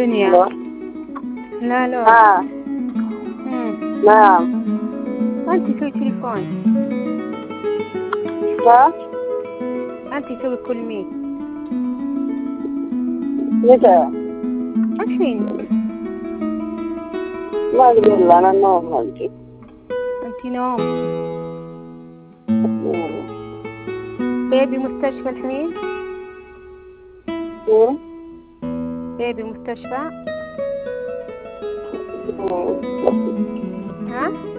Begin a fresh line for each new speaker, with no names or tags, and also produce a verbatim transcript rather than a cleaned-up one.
دنيا.
الو.
لا لا.
اه
مم.
نعم.
أنت سوي تليفون.
ها
أنت سوي كل ميت.
متى؟
الحين.
ما أقدر لا أنا النوم هلتي.
أنت نوم. بيبي مستشفى الحين.
مم.
بيبي مستشفى.
مم.
ها؟